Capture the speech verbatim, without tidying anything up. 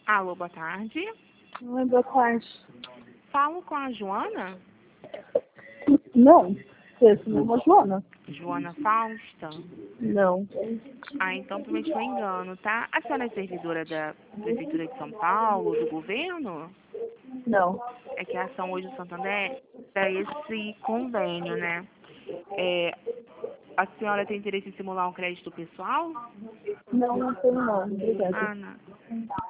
Alô, boa tarde. Oi, boa tarde. Falo com a Joana? Não, esse não é uma Joana. Joana Fausta? Não, Ah, então provavelmente foi engano, tá? A senhora é servidora da Prefeitura de São Paulo, do governo? não, É que a ação hoje do Santander é esse convênio, né? É, a senhora tem interesse em simular um crédito pessoal? não, não tenho não, obrigada. Ah, não.